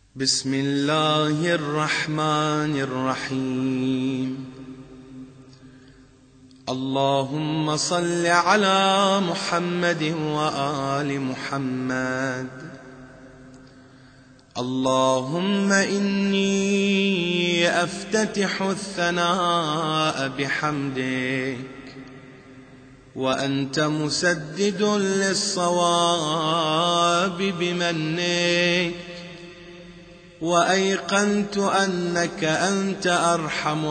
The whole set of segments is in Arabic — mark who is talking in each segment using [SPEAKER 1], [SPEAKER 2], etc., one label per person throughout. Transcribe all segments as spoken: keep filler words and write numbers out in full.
[SPEAKER 1] بسم الله الرحمن الرحيم. اللهم صل على محمد وآل محمد. اللهم إني أفتتح الثناء بحمدك وأنت مسدد للصواب بمنك، وأيقنت أنك أنت أرحم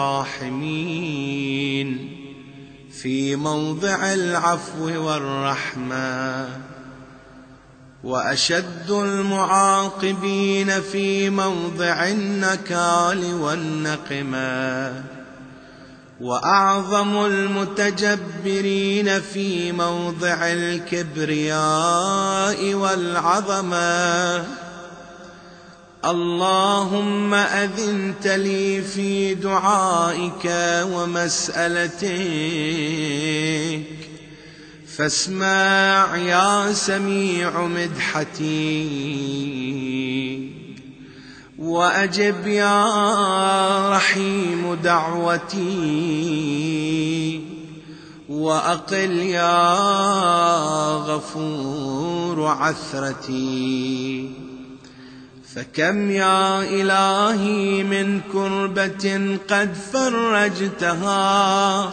[SPEAKER 1] الراحمين في موضع العفو والرحمة، وأشد المعاقبين في موضع النكال والنقمة، وأعظم المتجبرين في موضع الكبرياء والعظمة. اللهم أذنت لي في دعائك ومسألتك، فاسمع يا سميع مدحتي، وأجب يا رحيم دعوتي، وأقل يا غفور عثرتي. فكم يا إلهي من كربة قد فرجتها،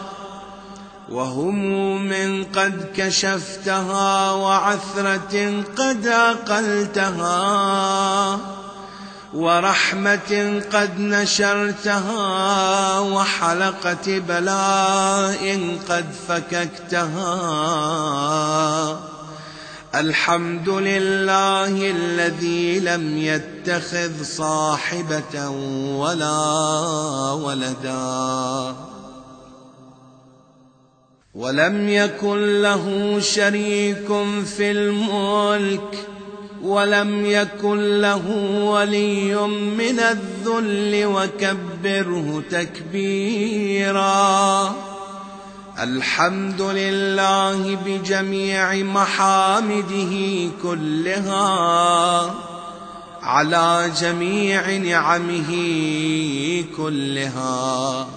[SPEAKER 1] وهموم قد كشفتها، وعثرة قد أقلتها، ورحمة قد نشرتها، وحلقة بلاء قد فككتها. الحمد لله الذي لم يتخذ صاحبة ولا ولدا، ولم يكن له شريك في الملك، ولم يكن له ولي من الذل، وكبره تكبيرا. الحمد لله بجميع محامده كلها، على جميع نعمه كلها.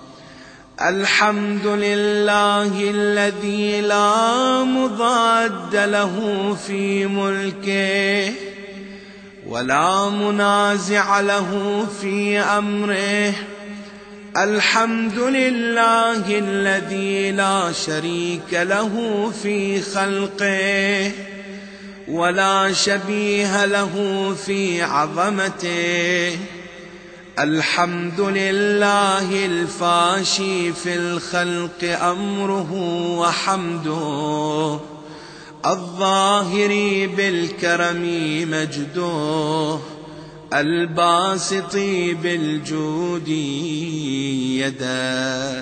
[SPEAKER 1] الحمد لله الذي لا مضاد له في ملكه، ولا منازع له في أمره. الحمد لله الذي لا شريك له في خلقه، ولا شبيه له في عظمته. الحمد لله الفاشي في الخلق أمره وحمده، الظاهر بالكرم مجده، الباسط بالجود يده.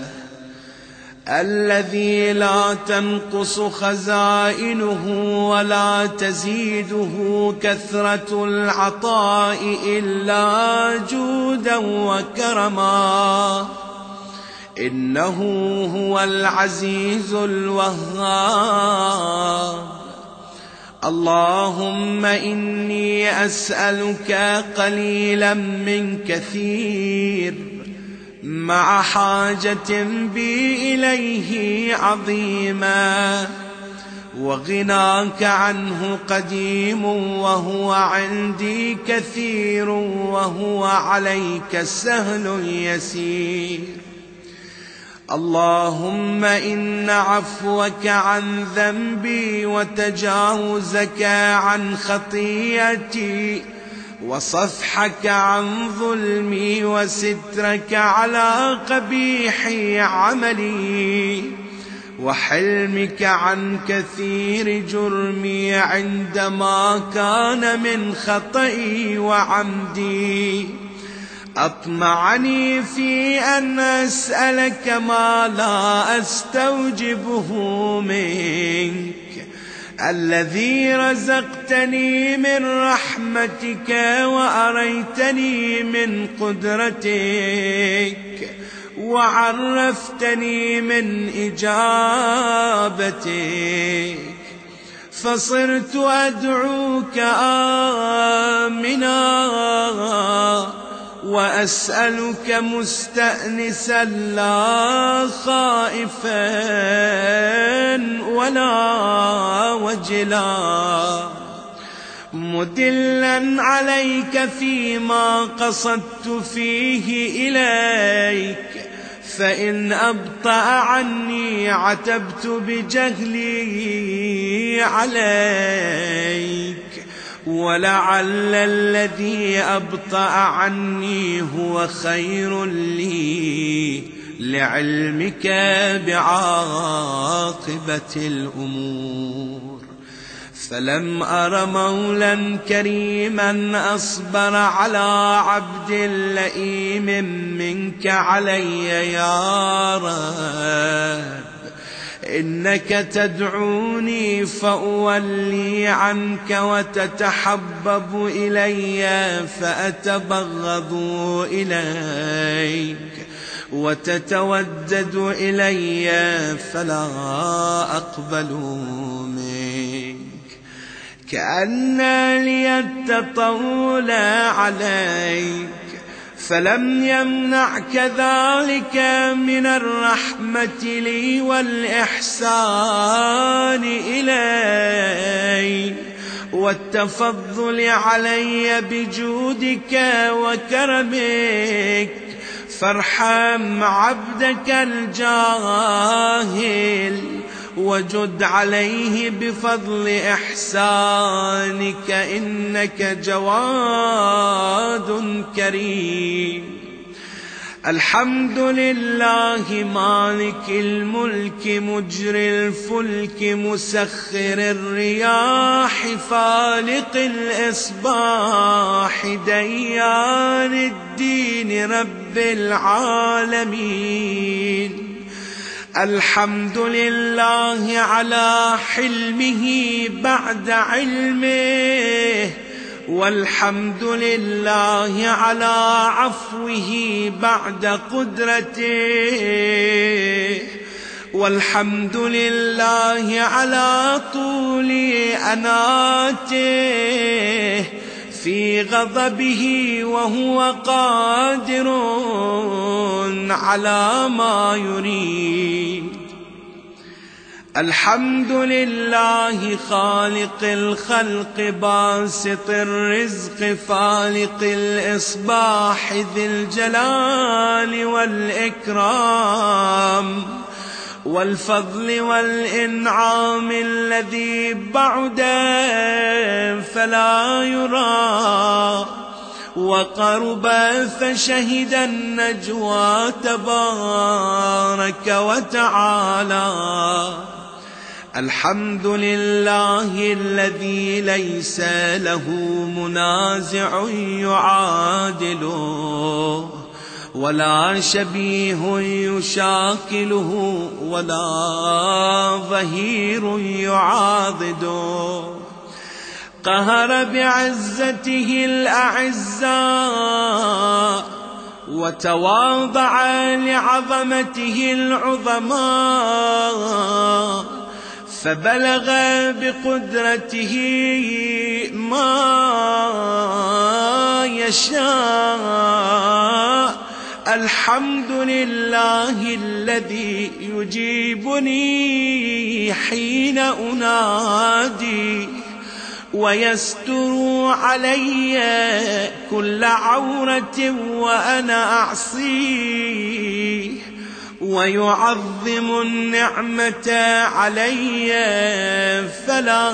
[SPEAKER 1] الذي لا تنقص خزائنه ولا تزيده كثرة العطاء إلا جودا وكرما. إنه هو العزيز الوهاب. اللهم إني أسألك قليلا من كثير، مع حاجة بي إليه عظيمة، وغناك عنه قديم، وهو عندي كثير، وهو عليك سهل يسير. اللهم إن عفوك عن ذنبي، وتجاوزك عن خطيئتي، وصفحك عن ظلمي، وسترك على قبيح عملي، وحلمك عن كثير جرمي عندما كان من خطئي وعمدي. أطمعني في أن أسألك ما لا أستوجبه منك، الذي رزقتني من رحمتك، وأريتني من قدرتك، وعرفتني من إجابتك. فصرت أدعوك آمنا وأسألك مستأنسا لا خائفا ولا وجلا، مدلا عليك فيما قصدت فيه إليك، فإن أبطأ عني عتبت بجهلي عليك، ولعل الذي أبطأ عني هو خير لي لعلمك بعاقبة الأمور. فلم أر مولا كريما أصبر على عبد لئيم منك علي يا رب، إنك تدعوني فأولي عنك وتتحبب إلي فأتبغض إليك، وتتودد إلي فلا أقبل منك، كأن لي التطول عليك، فلم يمنعك ذلك من الرحمة لي والإحسان إلي والتفضل علي بجودك وكرمك، فارحم عبدك الجاهل وجد عليه بفضل إحسانك، إنك جواد كريم. الحمد لله مالك الملك مجري الفلك مسخر الرياح فالق الإصباح ديان الدين رب العالمين. الحمد لله على حلمه بعد علمه، والحمد لله على عفوه بعد قدرته، والحمد لله على طول أناته في غضبه وهو قادر على ما يريد. الحمد لله خالق الخلق باسط الرزق فالق الإصباح ذي الجلال والإكرام والفضل والإنعام الذي بعد فلا يرى وقرب فشهد النجوى تبارك وتعالى. الحمد لله الذي ليس له منازع يعادله ولا شبيه يشاكله ولا ظهير يعاضده، قهر بعزته الأعزاء وتواضع لعظمته العظماء، فبلغ بقدرته ما يشاء. الحمد لله الذي يجيبني حين أنادي ويستر علي كل عورة وأنا أعصيه، ويعظم النعمة علي فلا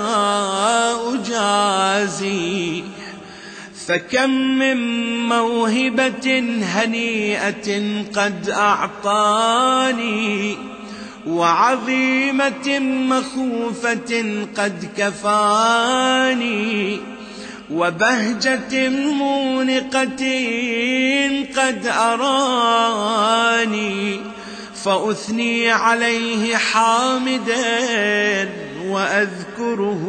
[SPEAKER 1] أجازي. فكم من موهبة هنيئة قد أعطاني، وعظيمة مخوفة قد كفاني، وبهجة مونقة قد أراني، فأثني عليه حامدا وأذكره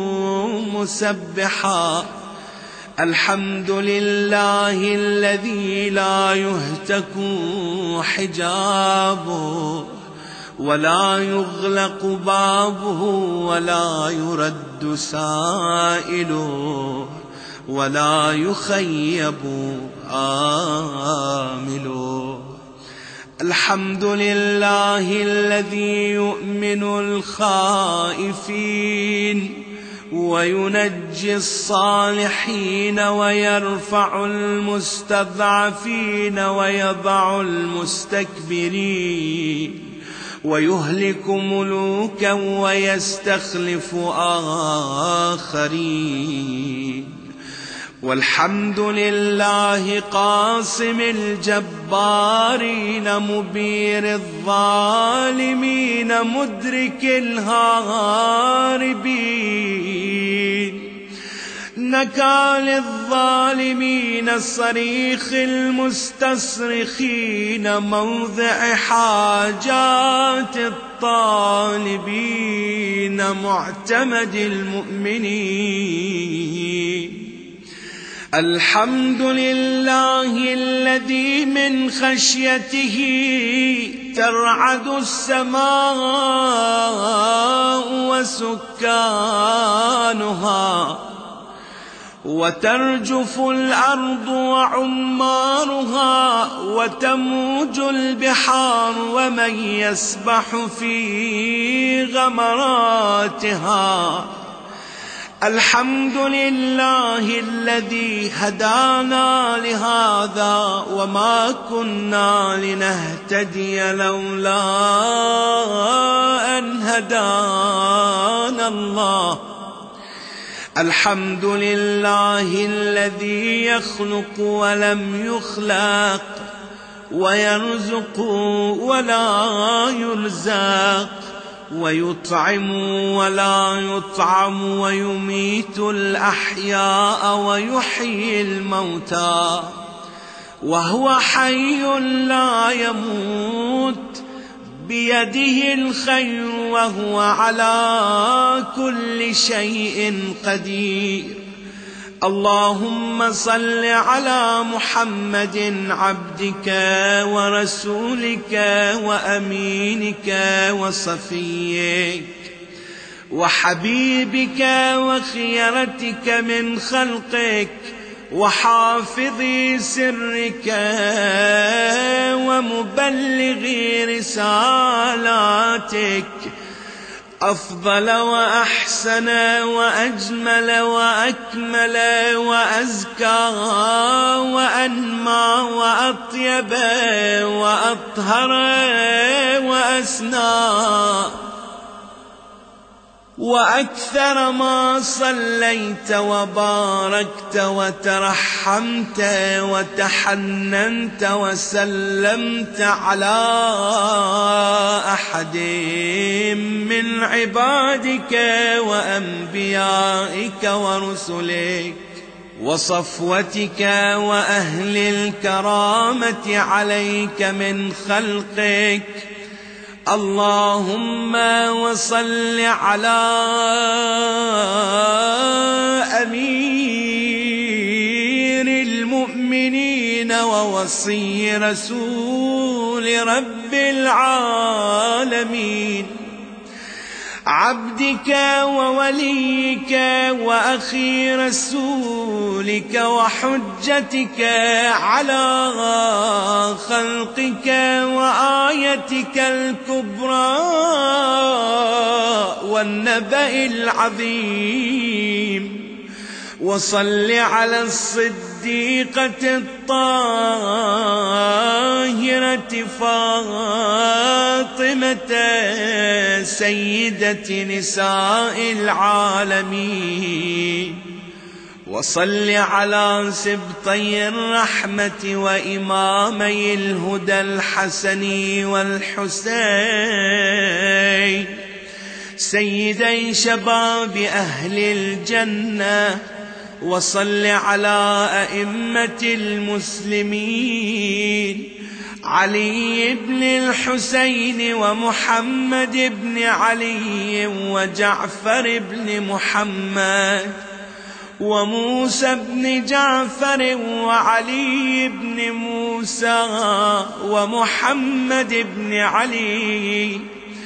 [SPEAKER 1] مسبحا. الحمد لله الذي لا يهتك حجابه ولا يغلق بابه ولا يرد سائله ولا يخيب آمله. الحمد لله الذي يؤمن الخائفين وينجي الصالحين ويرفع المستضعفين ويضع المستكبرين ويهلك ملوكا ويستخلف آخرين. والحمد لله قاسم الجبارين مبير الظالمين مدرك الهاربين نكال الظالمين صريخ المستصرخين موضع حاجات الطالبين معتمد المؤمنين. الحمد لله الذي من خشيته ترعد السماء وسكانها وترجف الأرض وعمارها وتموج البحار ومن يسبح في غمراتها. الحمد لله الذي هدانا لهذا وما كنا لنهتدي لولا أن هدانا الله. الحمد لله الذي يخلق ولم يخلق ويرزق ولا يرزق ويطعم ولا يطعم ويميت الأحياء ويحيي الموتى وهو حي لا يموت بيده الخير وهو على كل شيء قدير. اللهم صل على محمد عبدك ورسولك وأمينك وصفيك وحبيبك وخيرتك من خلقك وحافظ سرك ومبلغ رسالاتك أفضل وأحسن وأجمل وأكمل وأزكى وأنمى وأطيب وأطهر وأسنى وأكثر ما صليت وباركت وترحمت وتحننت وسلمت على أحد من عبادك وأنبيائك ورسلك وصفوتك وأهل الكرامة عليك من خلقك. اللهم وصل على أمير المؤمنين ووصي رسول رب العالمين عبدك ووليك وأخي رسولك وحجتك على خلقك وآيتك الكبرى والنبأ العظيم. وصل على الصديقة الطاهرة فاطمة سيدة نساء العالمين. وصل على سبطي الرحمة وإمامي الهدى الحسن والحسين سيدي شباب أهل الجنة. وصل على أئمة المسلمين علي بن الحسين ومحمد بن علي وجعفر بن محمد وموسى بن جعفر وعلي بن موسى ومحمد بن علي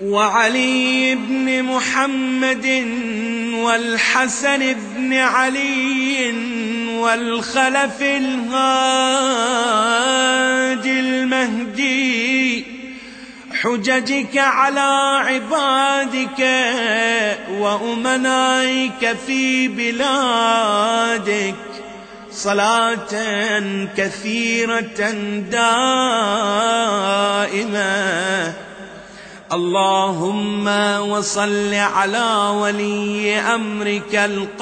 [SPEAKER 1] وعلي بن محمد والحسن بن علي والخلف الهادي المهدي حججك على عبادك وأمنائك في بلادك صلاة كثيرة دائمة. اللهم وصل على ولي أمرك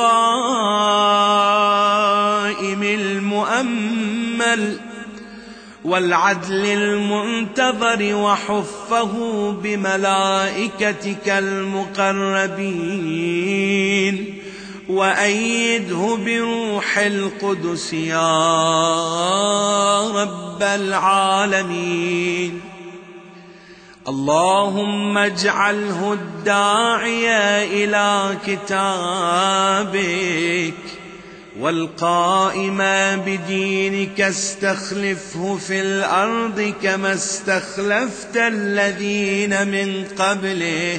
[SPEAKER 1] القائم المؤمل والعدل المنتظر وحفه بملائكتك المقربين وأيده بروح القدس يا رب العالمين. اللهم اجعله الداعي إلى كتابك والقائم بدينك استخلفه في الأرض كما استخلفت الذين من قبله.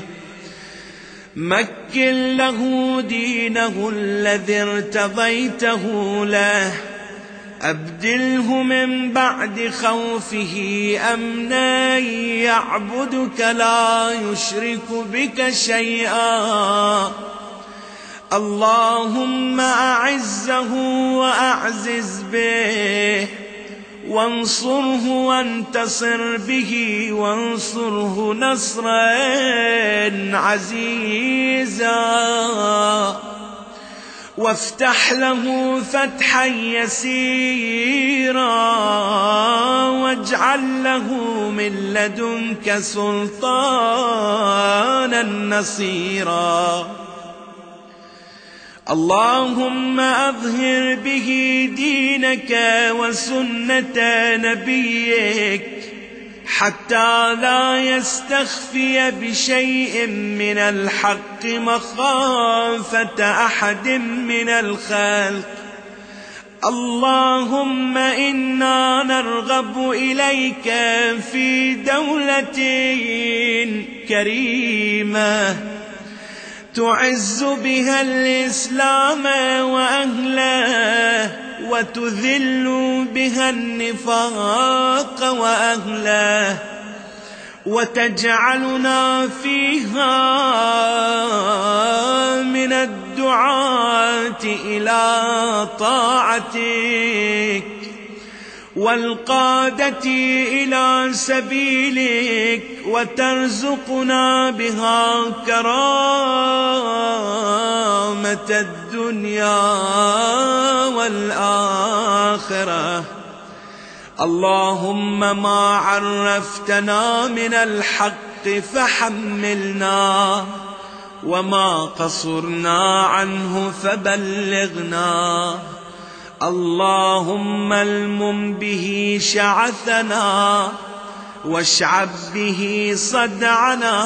[SPEAKER 1] مكن له دينه الذي ارتضيته له، أبدله من بعد خوفه أمنا يعبدك لا يشرك بك شيئا. اللهم أعزه وأعزز به، وانصره وانتصر به، وانصره نصرا عزيزا، وافتح له فتحا يسيرا، واجعل له من لدنك سلطانا نصيرا. اللهم أظهر به دينك وسنة نبيك حتى لا يستخفي بشيء من الحق مخافة أحد من الخلق. اللهم إنا نرغب إليك في دولة كريمة تعز بها الإسلام وأهله، وتذل بها النفاق وأهله، وتجعلنا فيها من الدعاة إلى طاعتك والقادة إلى سبيلك، وترزقنا بها كرامة الدنيا والآخرة. اللهم ما عرفتنا من الحق فحملنا، وما قصرنا عنه فبلغنا. اللهم المم به شعثنا، واشعب به صدعنا،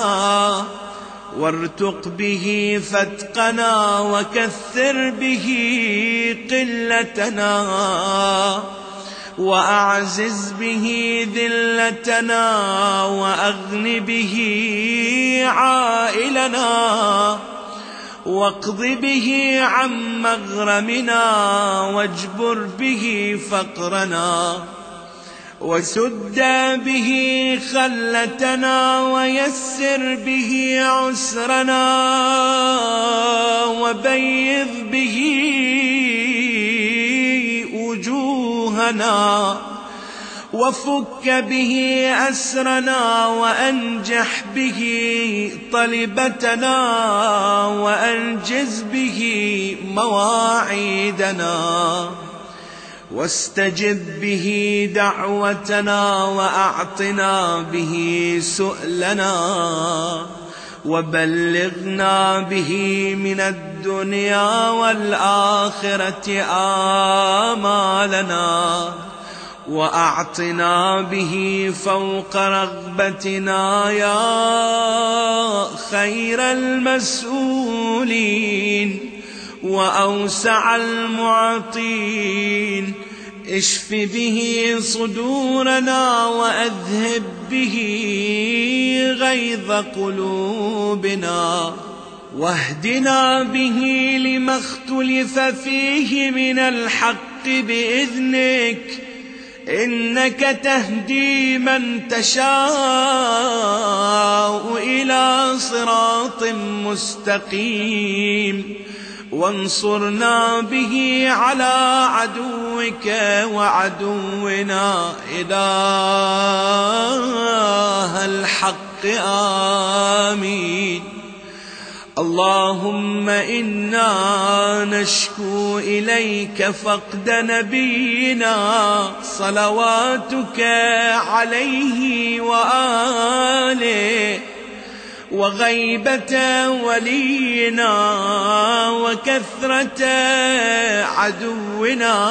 [SPEAKER 1] وارتق به فتقنا، وكثر به قلتنا، وأعزز به ذلتنا، وأغن به عائلنا، واقض به عن مغرمنا، واجبر به فقرنا، وسد به خلتنا، ويسر به عسرنا، وبيض به وجوهنا، وفك به أسرنا، وأنجح به طلبتنا، وأنجز به مواعيدنا، واستجب به دعوتنا، وأعطنا به سؤلنا، وبلغنا به من الدنيا والآخرة آمالنا، وأعطنا به فوق رغبتنا يا خير المسؤولين وأوسع المعطين. اشف به صدورنا وأذهب به غيظ قلوبنا، واهدنا به لما اختلف فيه من الحق بإذنك، إنك تهدي من تشاء إلى صراط مستقيم، وانصرنا به على عدوك وعدونا إله الحق. آمين. اللهم إنا نشكو إليك فقد نبينا صلواتك عليه وآله، وغيبة ولينا وكثرة عدونا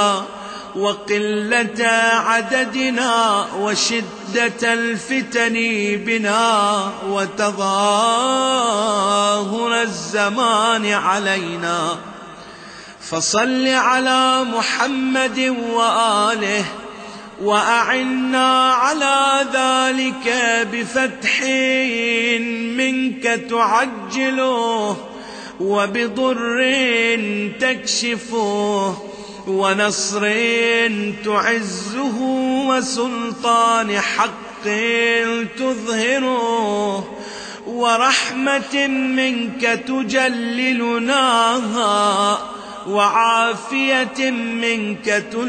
[SPEAKER 1] وقلة عددنا وشدة الفتن بنا وتظاهر الزمان علينا، فصل على محمد وآله، وأعنا على ذلك بفتح منك تعجله، وبضر تكشفه، ونصر تعزه، وسلطان حق تظهره، ورحمة منك تجللناها، وعافية منك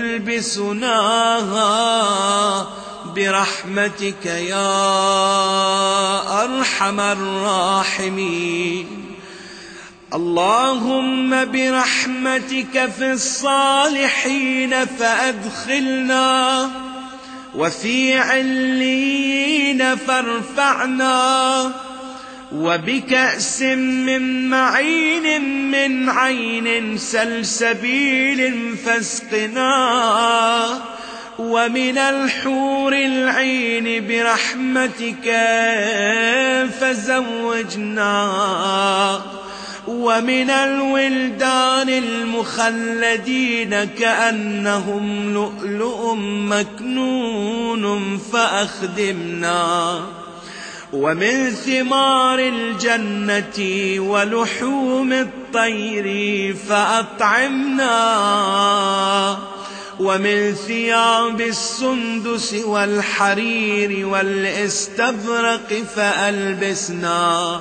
[SPEAKER 1] تلبسناها، برحمتك يا أرحم الراحمين. اللهم برحمتك في الصالحين فأدخلنا، وفي عليين فارفعنا، وبكأس من معين من عين سلسبيل فاسقنا، ومن الحور العين برحمتك فزوجنا، ومن الولدان المخلدين كأنهم لؤلؤ مكنون فأخدمنا، ومن ثمار الجنة ولحوم الطير فأطعمنا، ومن ثياب السندس والحرير والاستبرق فألبسنا،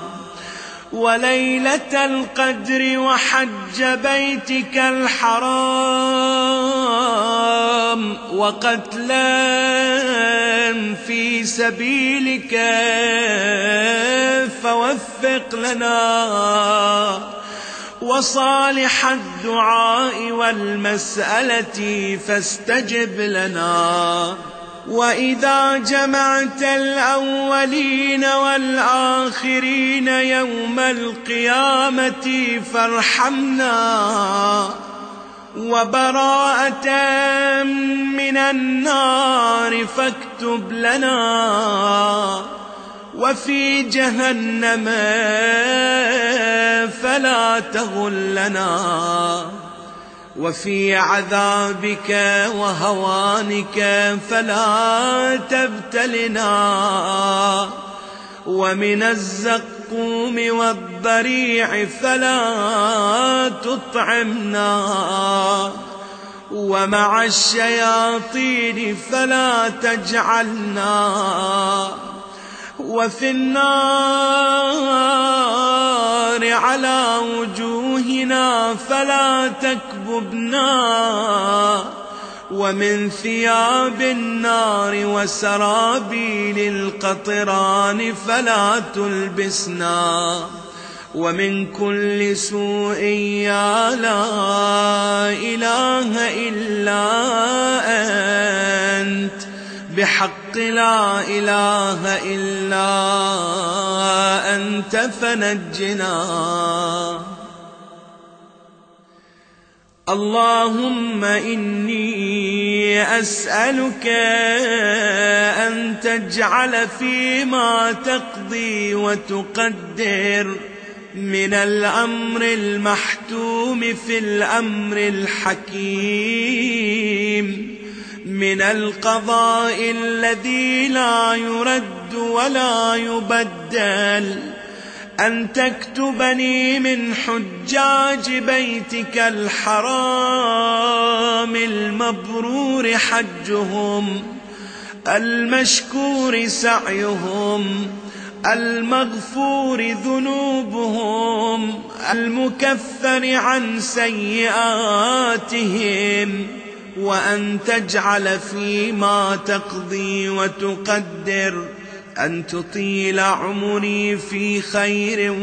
[SPEAKER 1] وليلة القدر وحج بيتك الحرام وقتلا في سبيلك فوفق لنا، وصالح الدعاء والمسألة فاستجب لنا. وإذا جمعت الأولين والآخرين يوم القيامة فارحمنا، وبراءة من النار فاكتب لنا، وفي جهنم فلا تغلنا، وفي عذابك وهوانك فلا تبتلنا، ومن الزقوم والضريع فلا تطعمنا، ومع الشياطين فلا تجعلنا، وفي النار على وجوهنا فلا تكببنا، ومن ثياب النار وسرابيل القطران فلا تلبسنا، ومن كل سوء يا لا إله إلا أنت، بحق لا إله إلا أنت فنجنا. اللهم إني أسألك أن تجعل فيما تقضي وتقدر من الأمر المحتوم في الأمر الحكيم، من القضاء الذي لا يرد ولا يبدل، أن تكتبني من حجاج بيتك الحرام المبرور حجهم، المشكور سعيهم، المغفور ذنوبهم، المكفر عن سيئاتهم، وأن تجعل فيما تقضي وتقدر أن تطيل عمري في خير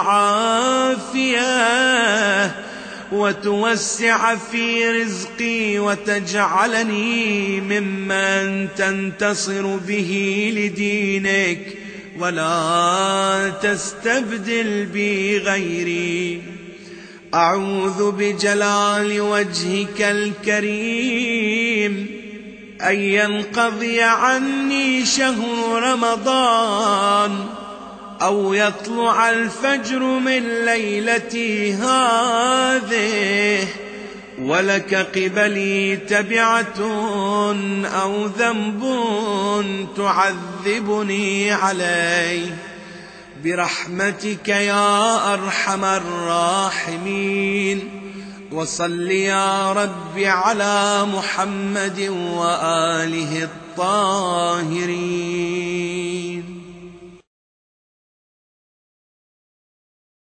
[SPEAKER 1] وعافية، وتوسع في رزقي، وتجعلني ممن تنتصر به لدينك، ولا تستبدل بي غيري. أعوذ بجلال وجهك الكريم أن ينقضي عني شهر رمضان، أو يطلع الفجر من ليلتي هذه ولك قبلي تبعة أو ذنب تعذبني عليه، برحمتك يا أرحم الراحمين. وصل يا رب على محمد وآله الطاهرين.